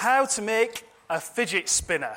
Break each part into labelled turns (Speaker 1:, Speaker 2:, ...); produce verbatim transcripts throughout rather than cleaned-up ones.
Speaker 1: How to make a fidget spinner.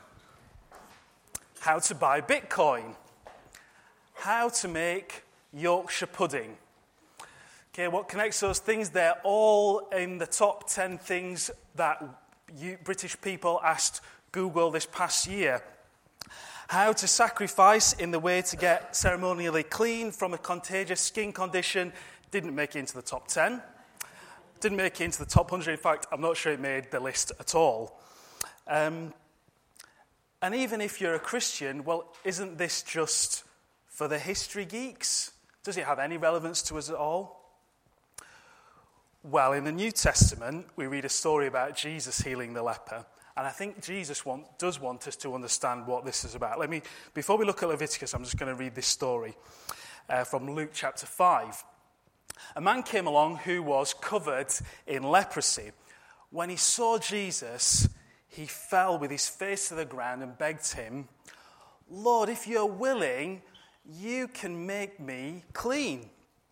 Speaker 1: How to buy Bitcoin. How to make Yorkshire pudding. Okay, what connects those things? They're all in the top ten things that you, British people asked Google this past year. How to sacrifice in the way to get ceremonially clean from a contagious skin condition didn't make it into the top ten. Didn't make it into the top one hundred. In fact, I'm not sure it made the list at all. Um, and even if you're a Christian, well, isn't this just for the history geeks? Does it have any relevance to us at all? Well, in the New Testament, we read a story about Jesus healing the leper. And I think Jesus want, does want us to understand what this is about. Let me, before we look at Leviticus, I'm just going to read this story uh, from Luke chapter five. A man came along who was covered in leprosy. When he saw Jesus, he fell with his face to the ground and begged him, "Lord, if you're willing, you can make me clean."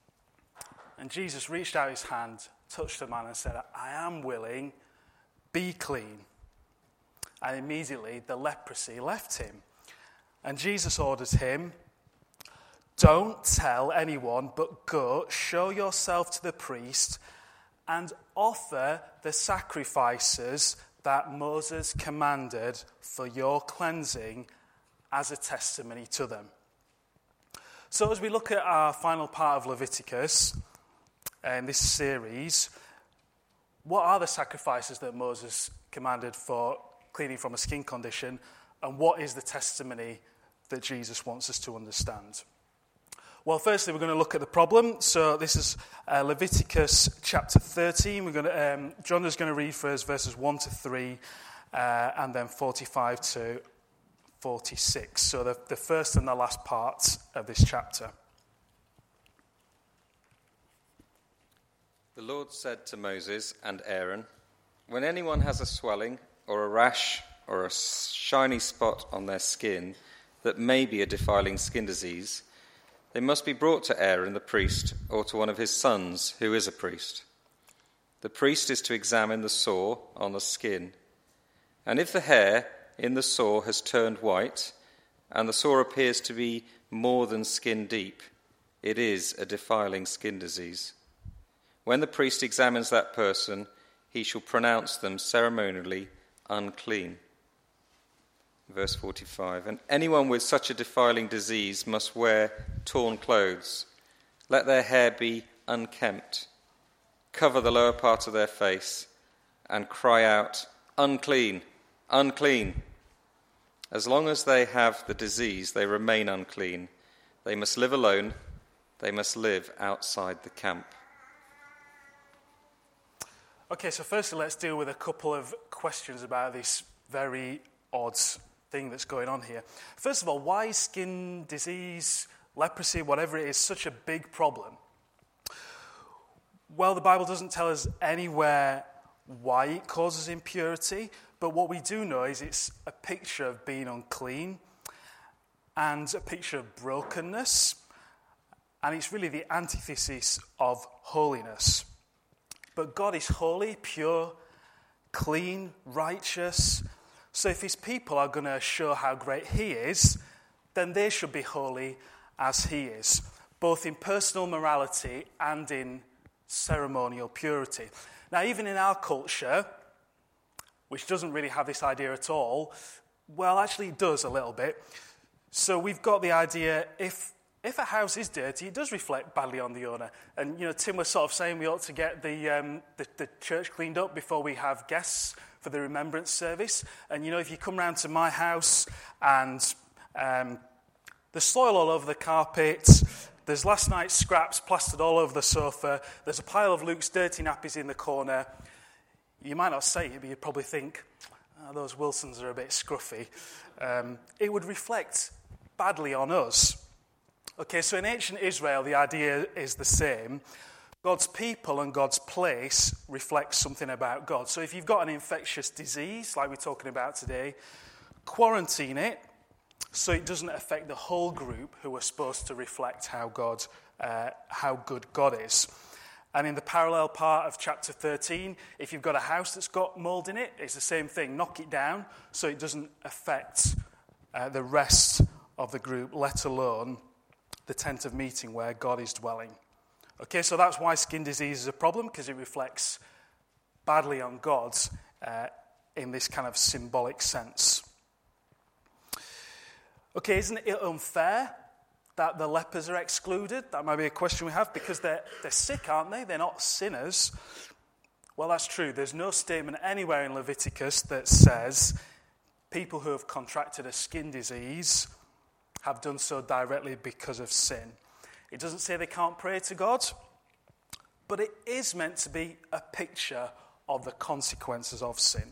Speaker 1: And Jesus reached out his hand, touched the man and said, "I am willing, be clean." And immediately the leprosy left him. And Jesus ordered him, "Don't tell anyone, but go, show yourself to the priest, and offer the sacrifices that Moses commanded for your cleansing as a testimony to them." So as we look at our final part of Leviticus in this series, what are the sacrifices that Moses commanded for cleaning from a skin condition, and what is the testimony that Jesus wants us to understand? Well, firstly, we're going to look at the problem. So this is uh, Leviticus chapter thirteen. We're going to, um, John is going to read for us verses one to three, uh, and then forty-five to forty-six. So the, the first and the last part of this chapter.
Speaker 2: The Lord said to Moses and Aaron, "When anyone has a swelling or a rash or a shiny spot on their skin that may be a defiling skin disease, they must be brought to Aaron the priest or to one of his sons who is a priest. The priest is to examine the sore on the skin, and if the hair in the sore has turned white and the sore appears to be more than skin deep, it is a defiling skin disease. When the priest examines that person, he shall pronounce them ceremonially unclean." Verse forty-five, "And anyone with such a defiling disease must wear torn clothes. Let their hair be unkempt. Cover the lower part of their face and cry out, 'Unclean, unclean.' As long as they have the disease, they remain unclean. They must live alone. They must live outside the camp."
Speaker 1: Okay, so firstly, let's deal with a couple of questions about this very odd thing that's going on here. First of all, why is skin disease, leprosy, whatever it is, such a big problem? Well, the Bible doesn't tell us anywhere why it causes impurity, but what we do know is it's a picture of being unclean and a picture of brokenness, and it's really the antithesis of holiness. But God is holy, pure, clean, righteous. So if his people are going to show how great he is, then they should be holy as he is, both in personal morality and in ceremonial purity. Now, even in our culture, which doesn't really have this idea at all, well, actually it does a little bit. So we've got the idea, if If a house is dirty, it does reflect badly on the owner. And, you know, Tim was sort of saying we ought to get the, um, the, the church cleaned up before we have guests for the remembrance service. And, you know, if you come round to my house and um, there's soil all over the carpet, there's last night's scraps plastered all over the sofa, there's a pile of Luke's dirty nappies in the corner, you might not say it, but you'd probably think, oh, those Wilsons are a bit scruffy. Um, it would reflect badly on us. Okay, so in ancient Israel, the idea is the same. God's people and God's place reflects something about God. So if you've got an infectious disease, like we're talking about today, quarantine it so it doesn't affect the whole group who are supposed to reflect how God, uh, how good God is. And in the parallel part of chapter thirteen, if you've got a house that's got mold in it, it's the same thing. Knock it down so it doesn't affect uh, the rest of the group, let alone the tent of meeting where God is dwelling. Okay, so that's why skin disease is a problem, because it reflects badly on God uh, in this kind of symbolic sense. Okay, isn't it unfair that the lepers are excluded? That might be a question we have, because they're, they're sick, aren't they? They're not sinners. Well, that's true. There's no statement anywhere in Leviticus that says people who have contracted a skin disease have done so directly because of sin. It doesn't say they can't pray to God, but it is meant to be a picture of the consequences of sin.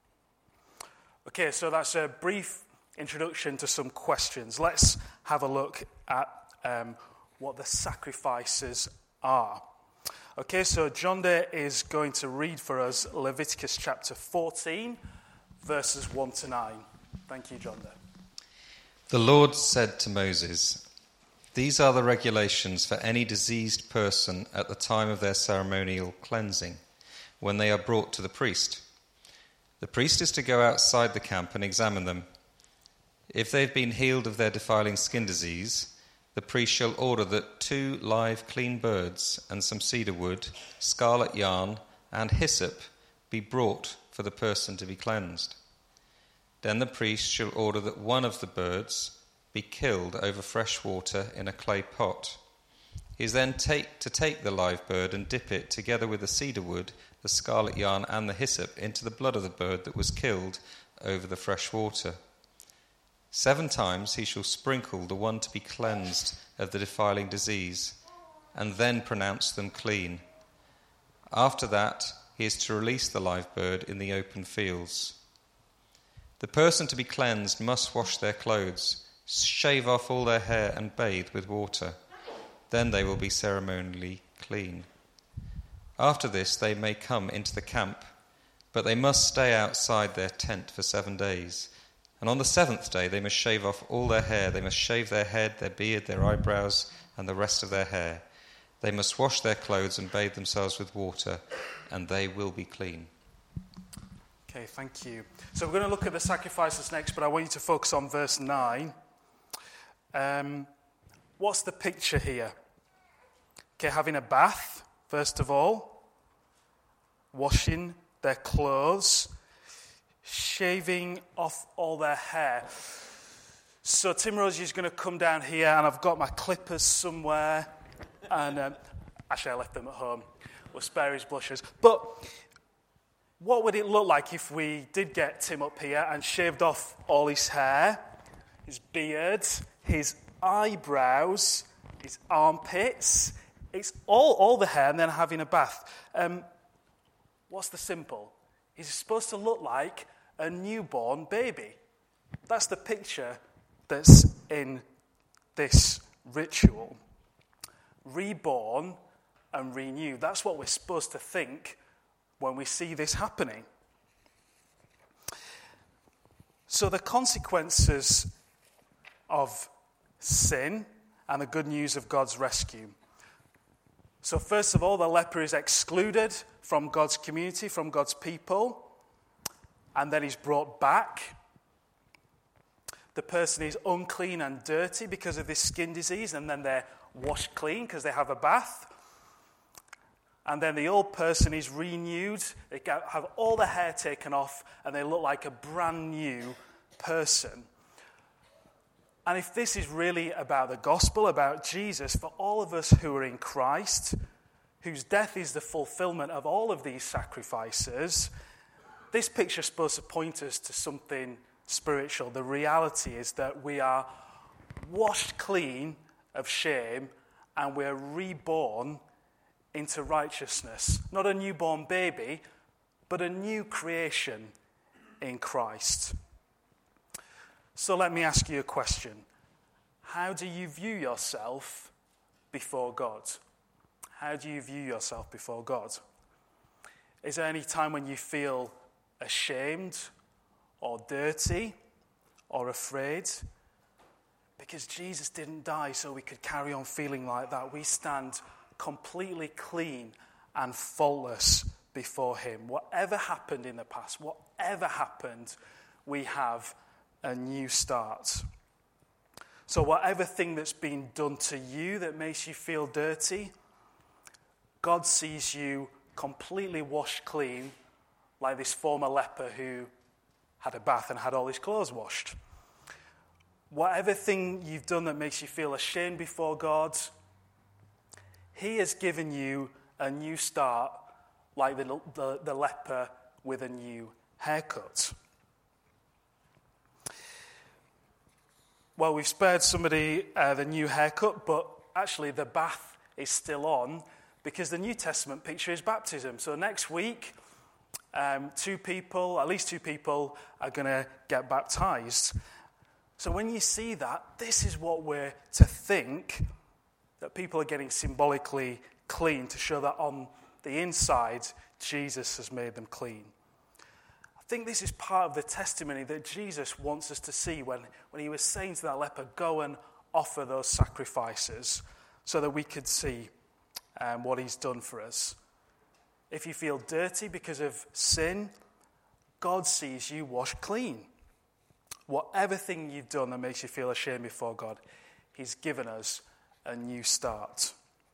Speaker 1: Okay, so that's a brief introduction to some questions. Let's have a look at um, what the sacrifices are. Okay, so John Day is going to read for us Leviticus chapter fourteen, verses one to nine. Thank you, John Day.
Speaker 2: The Lord said to Moses, "These are the regulations for any diseased person at the time of their ceremonial cleansing, when they are brought to the priest. The priest is to go outside the camp and examine them. If they've been healed of their defiling skin disease, the priest shall order that two live clean birds and some cedar wood, scarlet yarn, and hyssop be brought for the person to be cleansed. Then the priest shall order that one of the birds be killed over fresh water in a clay pot. He is then take, to take the live bird and dip it, together with the cedar wood, the scarlet yarn, and the hyssop, into the blood of the bird that was killed over the fresh water. Seven times he shall sprinkle the one to be cleansed of the defiling disease, and then pronounce them clean. After that, he is to release the live bird in the open fields. The person to be cleansed must wash their clothes, shave off all their hair, and bathe with water. Then they will be ceremonially clean. After this, they may come into the camp, but they must stay outside their tent for seven days. And on the seventh day, they must shave off all their hair. They must shave their head, their beard, their eyebrows, and the rest of their hair. They must wash their clothes and bathe themselves with water, and they will be clean."
Speaker 1: Okay, thank you. So we're going to look at the sacrifices next, but I want you to focus on verse nine. Um, what's the picture here? Okay, having a bath, first of all, washing their clothes, shaving off all their hair. So Tim Rosey is going to come down here, and I've got my clippers somewhere, and um, actually I left them at home. We'll spare his blushes. But what would it look like if we did get Tim up here and shaved off all his hair, his beard, his eyebrows, his armpits? It's all, all the hair, and then having a bath. Um, what's the symbol? He's supposed to look like a newborn baby. That's the picture that's in this ritual. Reborn and renewed. That's what we're supposed to think when we see this happening. So the consequences of sin and the good news of God's rescue. So first of all, the leper is excluded from God's community, from God's people, and then he's brought back. The person is unclean and dirty because of this skin disease, and then they're washed clean because they have a bath. And then the old person is renewed. They have all the hair taken off, and they look like a brand new person. And if this is really about the gospel, about Jesus, for all of us who are in Christ, whose death is the fulfillment of all of these sacrifices, this picture is supposed to point us to something spiritual. The reality is that we are washed clean of shame, and we're reborn into righteousness. Not a newborn baby, but a new creation in Christ. So let me ask you a question. How do you view yourself before God? How do you view yourself before God? Is there any time when you feel ashamed or dirty or afraid? Because Jesus didn't die so we could carry on feeling like that. We stand completely clean and faultless before him. Whatever happened in the past, whatever happened, we have a new start. So whatever thing that's been done to you that makes you feel dirty, God sees you completely washed clean, like this former leper who had a bath and had all his clothes washed. Whatever thing you've done that makes you feel ashamed before God, he has given you a new start, like the, the, the leper with a new haircut. Well, we've spared somebody uh, the new haircut, but actually the bath is still on because the New Testament picture is baptism. So next week, um, two people, at least two people, are going to get baptized. So when you see that, this is what we're to think, that people are getting symbolically clean to show that on the inside, Jesus has made them clean. I think this is part of the testimony that Jesus wants us to see when, when he was saying to that leper, go and offer those sacrifices, so that we could see um, what he's done for us. If you feel dirty because of sin, God sees you washed clean. Whatever thing you've done that makes you feel ashamed before God, he's given us a new start.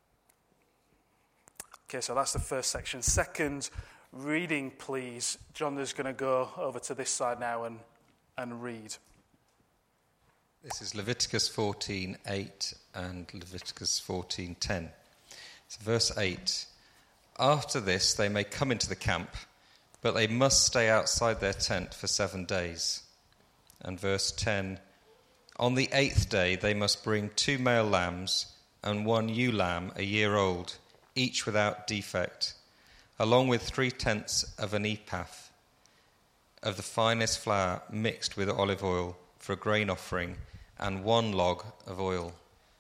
Speaker 1: Okay, so that's the first section. Second reading, please. John is going to go over to this side now and, and read.
Speaker 2: This is Leviticus fourteen eight and Leviticus fourteen ten. So verse eight. After this they may come into the camp, but they must stay outside their tent for seven days. And verse ten. On the eighth day they must bring two male lambs and one ewe lamb a year old, each without defect, along with three tenths of an ephah of the finest flour mixed with olive oil for a grain offering, and one log of oil.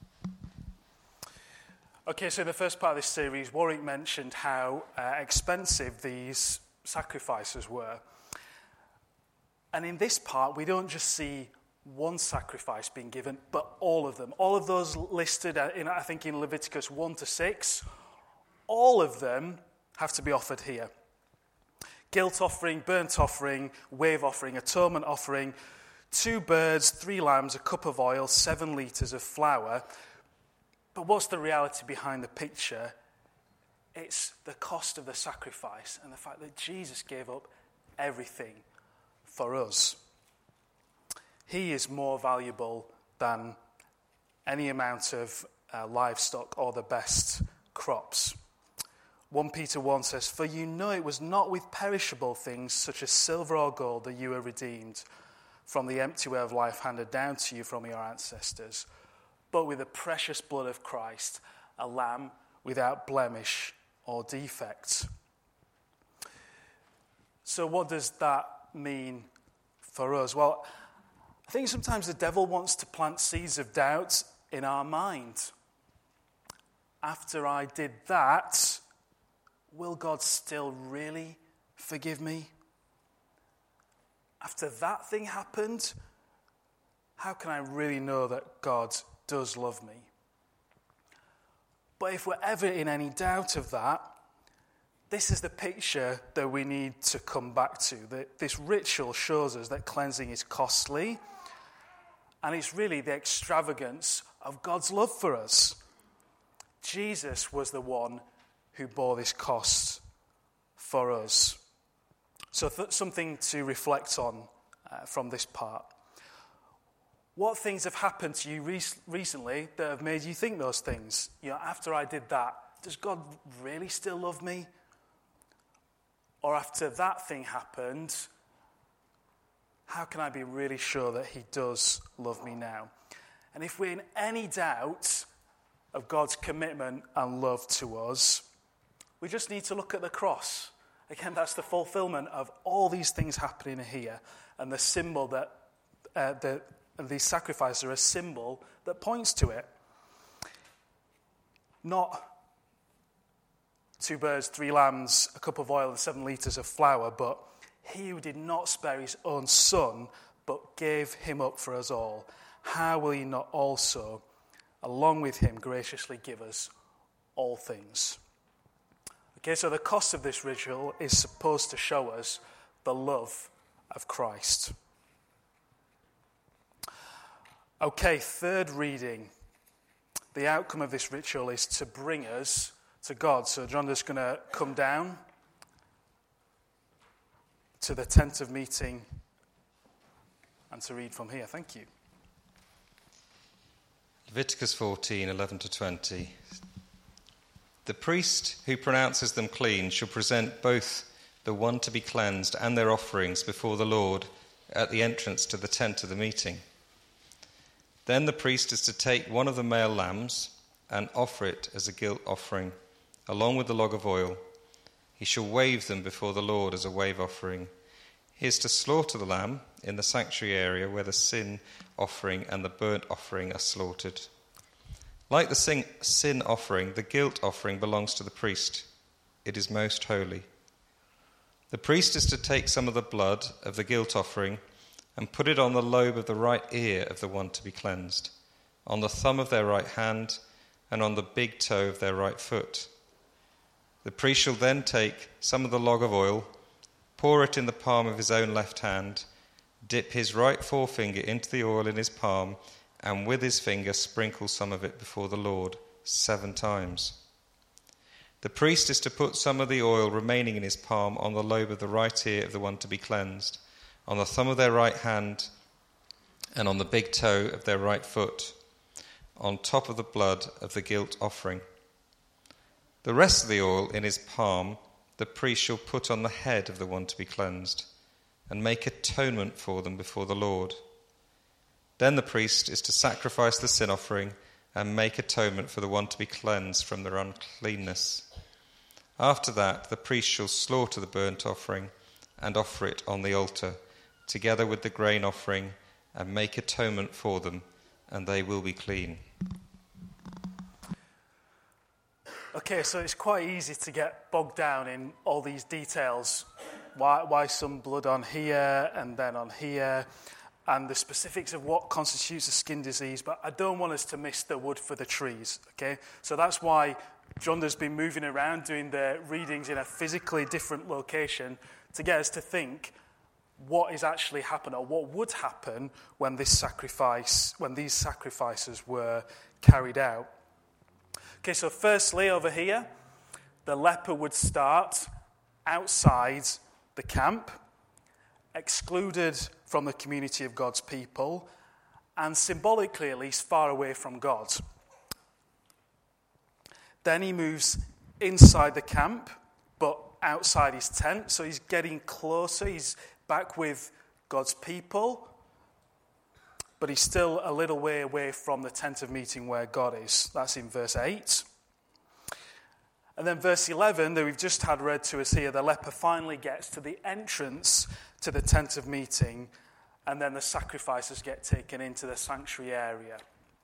Speaker 1: Okay, so in the first part of this series, Warwick mentioned how uh, expensive these sacrifices were. And in this part, we don't just see one sacrifice being given, but all of them. All of those listed, in, I think, in Leviticus one to six, all of them have to be offered here. Guilt offering, burnt offering, wave offering, atonement offering, two birds, three lambs, a cup of oil, seven litres of flour. But what's the reality behind the picture? It's the cost of the sacrifice and the fact that Jesus gave up everything for us. He is more valuable than any amount of uh, livestock or the best crops. First Peter one says, "For you know it was not with perishable things such as silver or gold that you were redeemed from the empty way of life handed down to you from your ancestors, but with the precious blood of Christ, a lamb without blemish or defect." So what does that mean for us? Well, I think sometimes the devil wants to plant seeds of doubt in our mind. After I did that, will God still really forgive me? After that thing happened, how can I really know that God does love me? But if we're ever in any doubt of that, this is the picture that we need to come back to. That this ritual shows us that cleansing is costly, and it's really the extravagance of God's love for us. Jesus was the one who bore this cost for us. So th- something to reflect on uh, from this part. What things have happened to you re- recently that have made you think those things? You know, after I did that, does God really still love me? Or after that thing happened, how can I be really sure that he does love me now? And if we're in any doubt of God's commitment and love to us, we just need to look at the cross. Again, that's the fulfillment of all these things happening here, and the symbol that uh, the, these sacrifices are a symbol that points to it. Not two birds, three lambs, a cup of oil, and seven litres of flour, but he who did not spare his own son, but gave him up for us all, how will he not also, along with him, graciously give us all things? Okay, so the cost of this ritual is supposed to show us the love of Christ. Okay, third reading. The outcome of this ritual is to bring us to God. So John is going to come down to the tent of meeting and to read from here. Thank you.
Speaker 2: Leviticus fourteen, eleven to twenty. The priest who pronounces them clean shall present both the one to be cleansed and their offerings before the Lord at the entrance to the tent of the meeting. Then the priest is to take one of the male lambs and offer it as a guilt offering, along with the log of oil. He shall wave them before the Lord as a wave offering. He is to slaughter the lamb in the sanctuary area where the sin offering and the burnt offering are slaughtered. Like the sin, sin offering, the guilt offering belongs to the priest. It is most holy. The priest is to take some of the blood of the guilt offering and put it on the lobe of the right ear of the one to be cleansed, on the thumb of their right hand, and on the big toe of their right foot. The priest shall then take some of the log of oil, pour it in the palm of his own left hand, dip his right forefinger into the oil in his palm, and with his finger sprinkle some of it before the Lord seven times. The priest is to put some of the oil remaining in his palm on the lobe of the right ear of the one to be cleansed, on the thumb of their right hand, and on the big toe of their right foot, on top of the blood of the guilt offering. The rest of the oil in his palm the priest shall put on the head of the one to be cleansed, and make atonement for them before the Lord. Then the priest is to sacrifice the sin offering and make atonement for the one to be cleansed from their uncleanness. After that, the priest shall slaughter the burnt offering and offer it on the altar, together with the grain offering, and make atonement for them, and they will be clean.
Speaker 1: Okay, so it's quite easy to get bogged down in all these details. Why, why some blood on here and then on here, and the specifics of what constitutes a skin disease, but I don't want us to miss the wood for the trees, okay? So that's why John has been moving around doing the readings in a physically different location to get us to think what is actually happening, or what would happen when this sacrifice, when these sacrifices were carried out. Okay, so firstly over here, the leper would start outside the camp, excluded from the community of God's people, and symbolically at least far away from God. Then he moves inside the camp, but outside his tent, so he's getting closer, he's back with God's people, but he's still a little way away from the tent of meeting where God is. That's in verse eight. And then verse eleven, that we've just had read to us here, the leper finally gets to the entrance to the tent of meeting, and then the sacrifices get taken into the sanctuary area.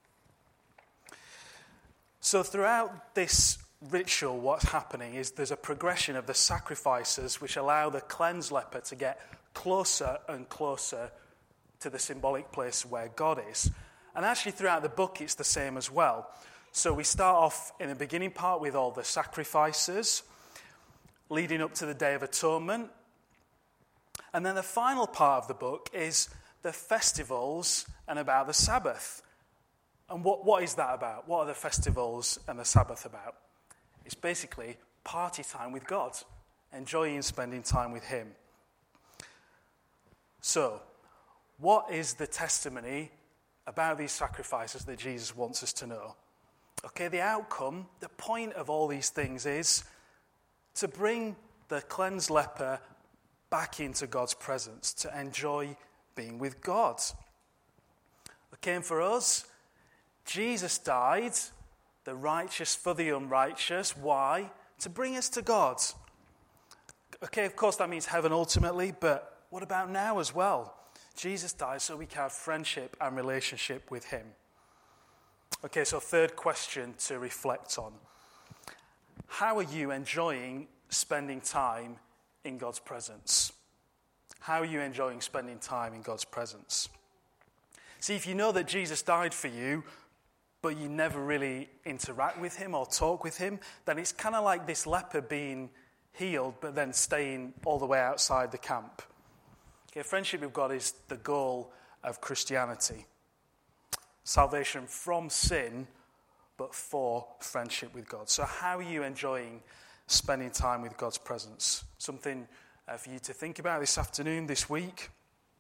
Speaker 1: So throughout this ritual, what's happening is there's a progression of the sacrifices which allow the cleansed leper to get closer and closer to the symbolic place where God is. And actually throughout the book it's the same as well. So we start off in the beginning part with all the sacrifices leading up to the Day of Atonement. And then the final part of the book is the festivals and about the Sabbath. And what, what is that about? What are the festivals and the Sabbath about? It's basically party time with God, enjoying spending time with him. So, what is the testimony about these sacrifices that Jesus wants us to know? Okay, the outcome, the point of all these things is to bring the cleansed leper back into God's presence, to enjoy being with God. Okay, and for us, Jesus died, the righteous for the unrighteous. Why? To bring us to God. Okay, of course that means heaven ultimately, but what about now as well? Jesus died so we can have friendship and relationship with him. Okay, so third question to reflect on. How are you enjoying spending time in God's presence? How are you enjoying spending time in God's presence? See, if you know that Jesus died for you, but you never really interact with him or talk with him, then it's kind of like this leper being healed but then staying all the way outside the camp. Okay, friendship with God is the goal of Christianity. Salvation from sin, but for friendship with God. So how are you enjoying spending time with God's presence? Something uh, for you to think about this afternoon, this week.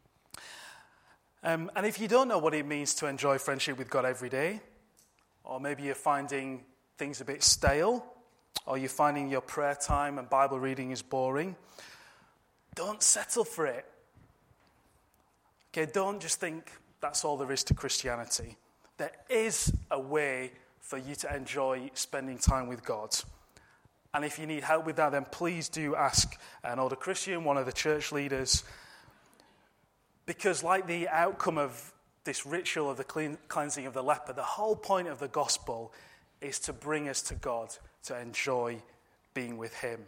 Speaker 1: Um, and if you don't know what it means to enjoy friendship with God every day, or maybe you're finding things a bit stale, or you're finding your prayer time and Bible reading is boring, don't settle for it. Okay, don't just think that's all there is to Christianity. There is a way for you to enjoy spending time with God. And if you need help with that, then please do ask an older Christian, one of the church leaders. Because like the outcome of this ritual of the clean, cleansing of the leper, the whole point of the gospel is to bring us to God, to enjoy being with him.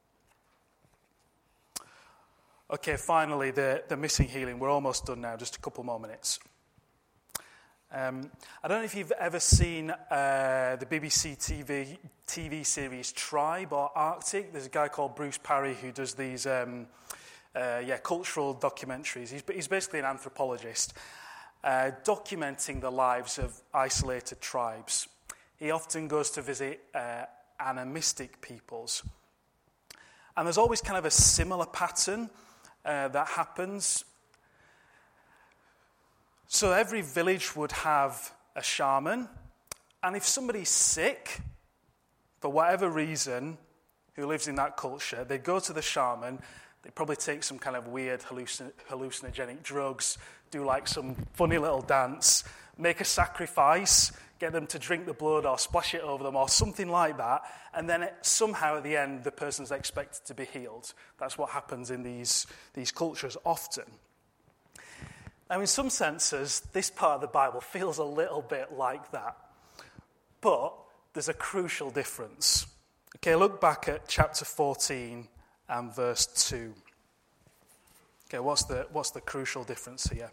Speaker 1: Okay, finally, the, the missing healing. We're almost done now, just a couple more minutes. Um, I don't know if you've ever seen uh, the B B C T V, T V series Tribe or Arctic. There's a guy called Bruce Parry who does these um, uh, yeah, cultural documentaries. He's, he's basically an anthropologist, uh, documenting the lives of isolated tribes. He often goes to visit uh, animistic peoples. And there's always kind of a similar pattern uh, that happens. So every village would have a shaman, and if somebody's sick, for whatever reason, who lives in that culture, they'd go to the shaman, they'd probably take some kind of weird hallucin- hallucinogenic drugs, do like some funny little dance, make a sacrifice, get them to drink the blood or splash it over them or something like that, and then it, somehow at the end the person's expected to be healed. That's what happens in these, these cultures often. Now, in some senses, this part of the Bible feels a little bit like that. But there's a crucial difference. Okay, look back at chapter fourteen and verse two. Okay, what's the, what's the crucial difference here?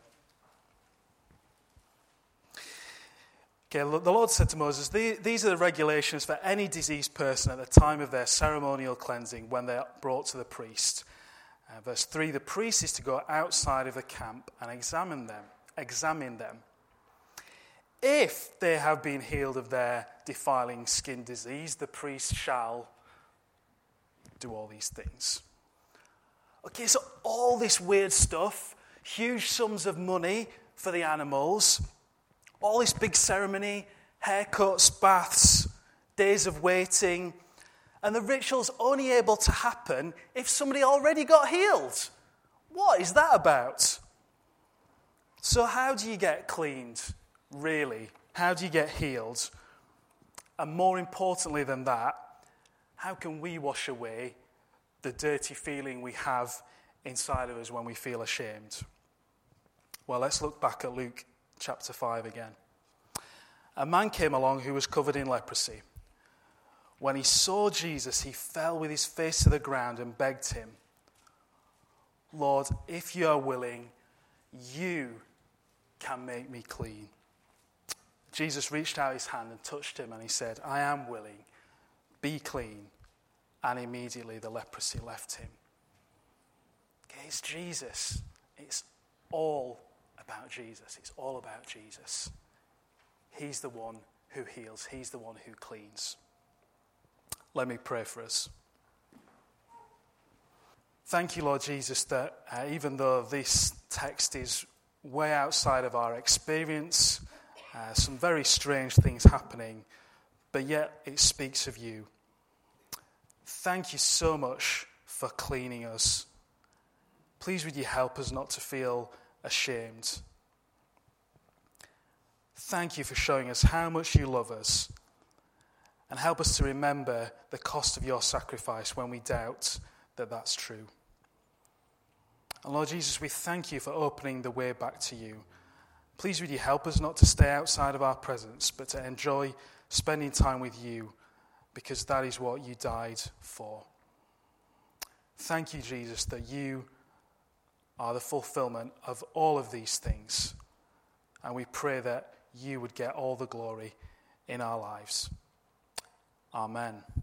Speaker 1: Okay, the Lord said to Moses, these are the regulations for any diseased person at the time of their ceremonial cleansing when they are brought to the priest. Uh, verse three, the priest is to go outside of the camp and examine them. Examine them. If they have been healed of their defiling skin disease, the priest shall do all these things. Okay, so all this weird stuff, huge sums of money for the animals, all this big ceremony, haircuts, baths, days of waiting, and the ritual's only able to happen if somebody already got healed. What is that about? So how do you get cleaned, really? How do you get healed? And more importantly than that, how can we wash away the dirty feeling we have inside of us when we feel ashamed? Well, let's look back at Luke chapter five again. A man came along who was covered in leprosy. When he saw Jesus, he fell with his face to the ground and begged him, Lord, if you are willing, you can make me clean. Jesus reached out his hand and touched him, and he said, I am willing, be clean. And immediately the leprosy left him. Okay, it's Jesus. It's all about Jesus. It's all about Jesus. He's the one who heals. He's the one who cleans. Let me pray for us. Thank you, Lord Jesus, that uh, even though this text is way outside of our experience, uh, some very strange things happening, but yet it speaks of you. Thank you so much for cleaning us. Please would you help us not to feel ashamed. Thank you for showing us how much you love us. And help us to remember the cost of your sacrifice when we doubt that that's true. And Lord Jesus, we thank you for opening the way back to you. Please would you help us not to stay outside of our presence, but to enjoy spending time with you, because that is what you died for. Thank you, Jesus, that you are the fulfillment of all of these things. And we pray that you would get all the glory in our lives. Amen.